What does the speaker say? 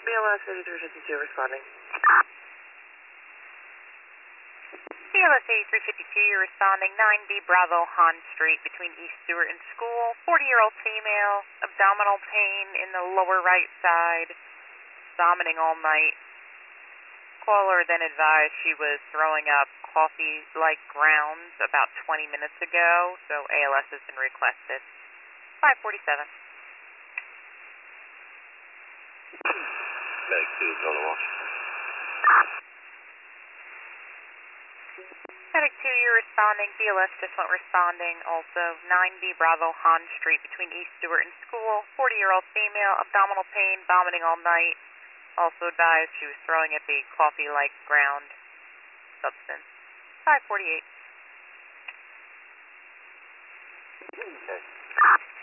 BLS 8352 responding. BLS 8352, you're responding 9B Bravo Han Street between East Stewart and School. 40-year-old female, abdominal pain in the lower right side, vomiting all night. Caller then advised she was throwing up coffee-like grounds about 20 minutes ago, so ALS has been requested. 547. Medic 2 is on the Washington. Medic 2, you're responding. BLS just went responding. Also, 9B Bravo Han Street between East Stewart and School. 40-year-old female, abdominal pain, vomiting all night. Also advised she was throwing at the coffee-like ground substance. 548. Okay.